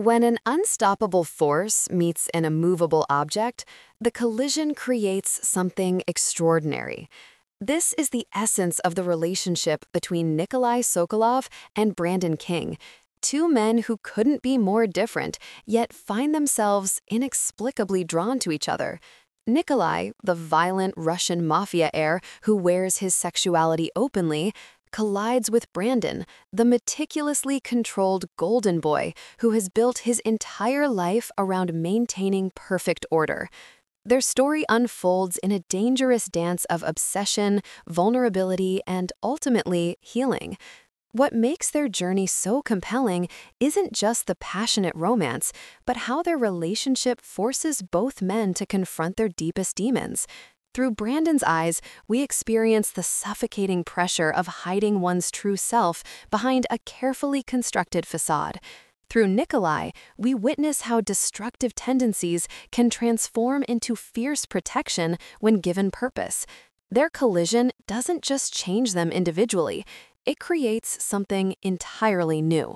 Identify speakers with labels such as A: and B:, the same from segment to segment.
A: When an unstoppable force meets an immovable object, the collision creates something extraordinary. This is the essence of the relationship between Nikolai Sokolov and Brandon King, two men who couldn't be more different, yet find themselves inexplicably drawn to each other. Nikolai, the violent Russian mafia heir who wears his sexuality openly, collides with Brandon, the meticulously controlled golden boy who has built his entire life around maintaining perfect order. Their story unfolds in a dangerous dance of obsession, vulnerability, and ultimately healing. What makes their journey so compelling isn't just the passionate romance, but how their relationship forces both men to confront their deepest demons. Through Brandon's eyes, we experience the suffocating pressure of hiding one's true self behind a carefully constructed facade. Through Nikolai, we witness how destructive tendencies can transform into fierce protection when given purpose. Their collision doesn't just change them individually, it creates something entirely new.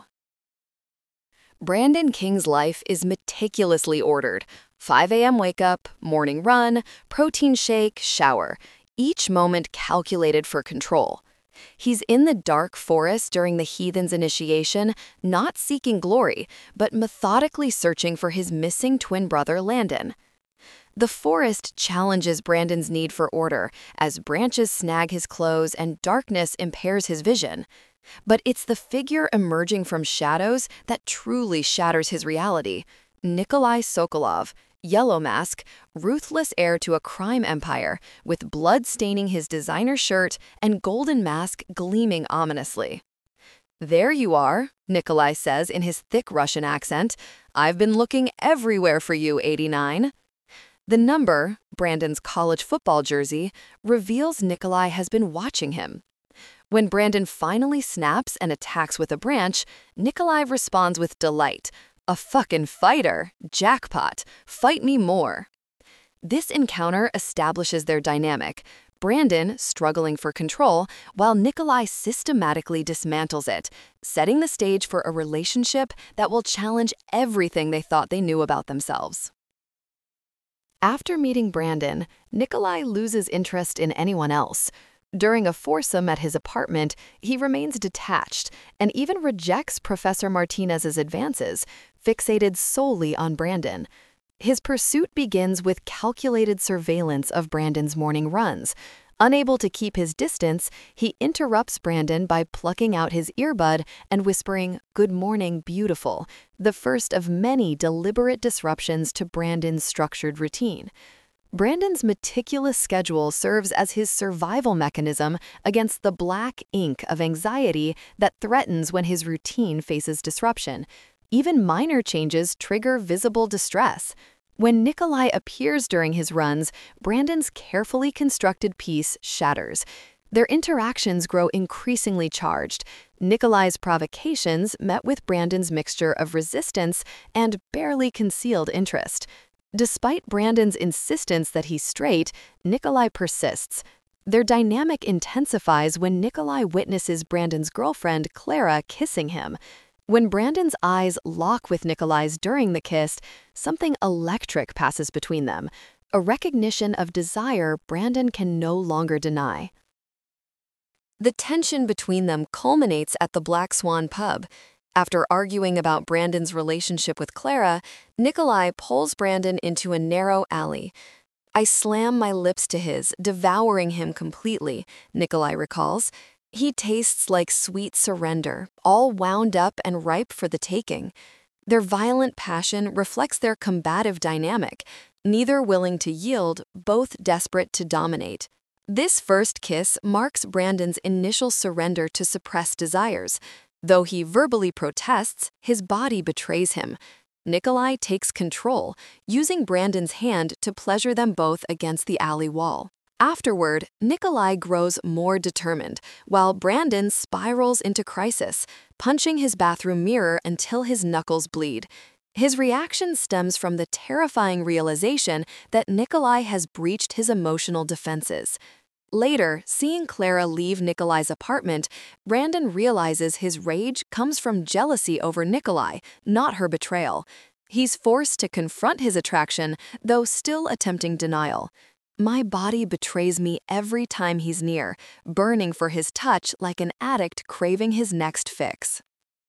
A: Brandon King's life is meticulously ordered. 5 a.m. wake up, morning run, protein shake, shower, each moment calculated for control. He's in the dark forest during the heathen's initiation, not seeking glory, but methodically searching for his missing twin brother Landon. The forest challenges Brandon's need for order as branches snag his clothes and darkness impairs his vision. But it's the figure emerging from shadows that truly shatters his reality. Nikolai Sokolov, Yellow Mask, ruthless heir to a crime empire, with blood staining his designer shirt and golden mask gleaming ominously. "There you are," Nikolai says in his thick Russian accent. "I've been looking everywhere for you, 89. The number, Brandon's college football jersey, reveals Nikolai has been watching him. When Brandon finally snaps and attacks with a branch, Nikolai responds with delight. "A fucking fighter! Jackpot! Fight me more!" This encounter establishes their dynamic, Brandon struggling for control, while Nikolai systematically dismantles it, setting the stage for a relationship that will challenge everything they thought they knew about themselves. After meeting Brandon, Nikolai loses interest in anyone else. During a foursome at his apartment, he remains detached and even rejects Professor Martinez's advances, fixated solely on Brandon. His pursuit begins with calculated surveillance of Brandon's morning runs. Unable to keep his distance, he interrupts Brandon by plucking out his earbud and whispering, "Good morning, beautiful," the first of many deliberate disruptions to Brandon's structured routine. Brandon's meticulous schedule serves as his survival mechanism against the black ink of anxiety that threatens when his routine faces disruption. Even minor changes trigger visible distress. When Nikolai appears during his runs, Brandon's carefully constructed peace shatters. Their interactions grow increasingly charged. Nikolai's provocations met with Brandon's mixture of resistance and barely concealed interest. Despite Brandon's insistence that he's straight, Nikolai persists. Their dynamic intensifies when Nikolai witnesses Brandon's girlfriend, Clara, kissing him. When Brandon's eyes lock with Nikolai's during the kiss, something electric passes between them, a recognition of desire Brandon can no longer deny. The tension between them culminates at the Black Swan pub. After arguing about Brandon's relationship with Clara, Nikolai pulls Brandon into a narrow alley. "I slam my lips to his, devouring him completely," Nikolai recalls. "He tastes like sweet surrender, all wound up and ripe for the taking." Their violent passion reflects their combative dynamic, neither willing to yield, both desperate to dominate. This first kiss marks Brandon's initial surrender to suppressed desires. Though he verbally protests, his body betrays him. Nikolai takes control, using Brandon's hand to pleasure them both against the alley wall. Afterward, Nikolai grows more determined, while Brandon spirals into crisis, punching his bathroom mirror until his knuckles bleed. His reaction stems from the terrifying realization that Nikolai has breached his emotional defenses. Later, seeing Clara leave Nikolai's apartment, Brandon realizes his rage comes from jealousy over Nikolai, not her betrayal. He's forced to confront his attraction, though still attempting denial. My body betrays me every time he's near, burning for his touch like an addict craving his next fix.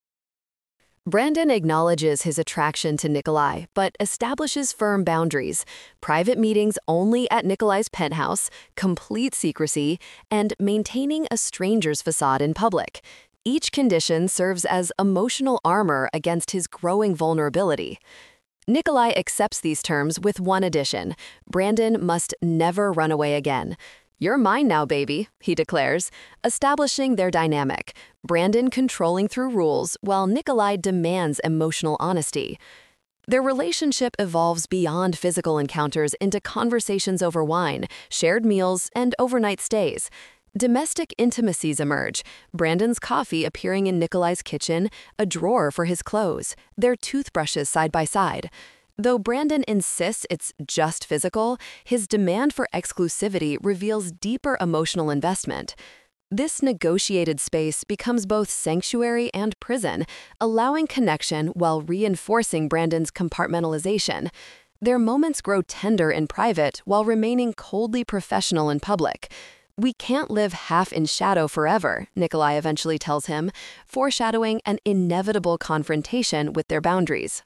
A: Brandon acknowledges his attraction to Nikolai, but establishes firm boundaries: private meetings only at Nikolai's penthouse, complete secrecy, and maintaining a stranger's facade in public. Each condition serves as emotional armor against his growing vulnerability. Nikolai accepts these terms with one addition: Brandon must never run away again. "You're mine now, baby," he declares, establishing their dynamic, Brandon controlling through rules while Nikolai demands emotional honesty. Their relationship evolves beyond physical encounters into conversations over wine, shared meals, and overnight stays. Domestic intimacies emerge: Brandon's coffee appearing in Nikolai's kitchen, a drawer for his clothes, their toothbrushes side by side. Though Brandon insists it's just physical, his demand for exclusivity reveals deeper emotional investment. This negotiated space becomes both sanctuary and prison, allowing connection while reinforcing Brandon's compartmentalization. Their moments grow tender in private while remaining coldly professional in public. "We can't live half in shadow forever," Nikolai eventually tells him, foreshadowing an inevitable confrontation with their boundaries.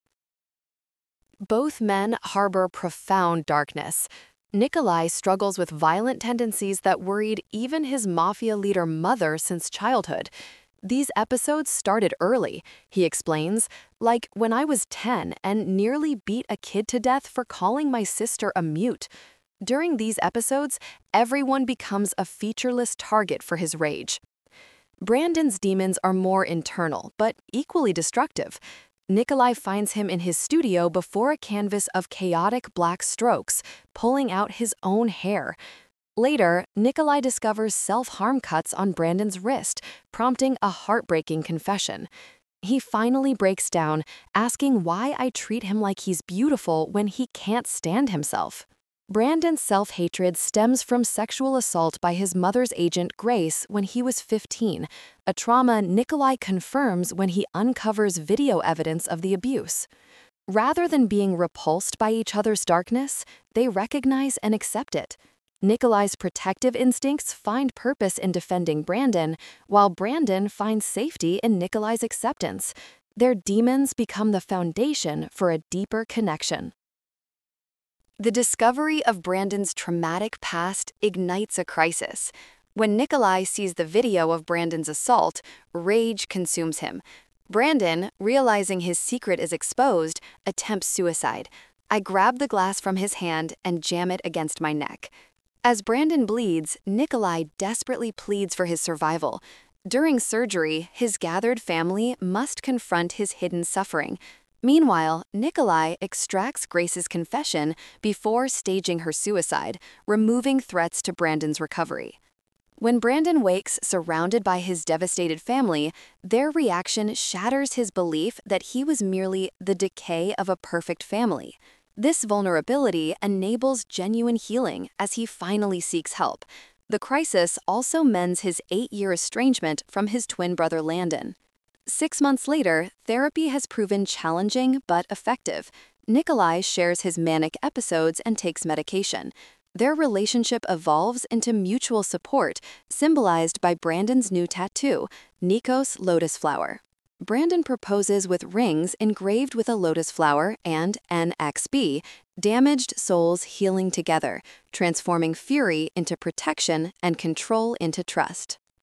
A: Both men harbor profound darkness. Nikolai struggles with violent tendencies that worried even his mafia leader mother since childhood. "These episodes started early," he explains, "like when I was 10 and nearly beat a kid to death for calling my sister a mute. During these episodes, everyone becomes a featureless target for his rage." Brandon's demons are more internal, but equally destructive. Nikolai finds him in his studio before a canvas of chaotic black strokes, pulling out his own hair. Later, Nikolai discovers self-harm cuts on Brandon's wrist, prompting a heartbreaking confession. He finally breaks down, asking why I treat him like he's beautiful when he can't stand himself. Brandon's self-hatred stems from sexual assault by his mother's agent Grace when he was 15, a trauma Nikolai confirms when he uncovers video evidence of the abuse. Rather than being repulsed by each other's darkness, they recognize and accept it. Nikolai's protective instincts find purpose in defending Brandon, while Brandon finds safety in Nikolai's acceptance. Their demons become the foundation for a deeper connection. The discovery of Brandon's traumatic past ignites a crisis. When Nikolai sees the video of Brandon's assault, rage consumes him. Brandon, realizing his secret is exposed, attempts suicide. "I grab the glass from his hand and jam it against my neck." As Brandon bleeds, Nikolai desperately pleads for his survival. During surgery, his gathered family must confront his hidden suffering. Meanwhile, Nikolai extracts Grace's confession before staging her suicide, removing threats to Brandon's recovery. When Brandon wakes surrounded by his devastated family, their reaction shatters his belief that he was merely the decay of a perfect family. This vulnerability enables genuine healing as he finally seeks help. The crisis also mends his 8-year estrangement from his twin brother Landon. 6 months later, therapy has proven challenging but effective. Nikolai shares his manic episodes and takes medication. Their relationship evolves into mutual support, symbolized by Brandon's new tattoo, Nikos lotus flower. Brandon proposes with rings engraved with a lotus flower and NXB, damaged souls healing together, transforming fury into protection and control into trust.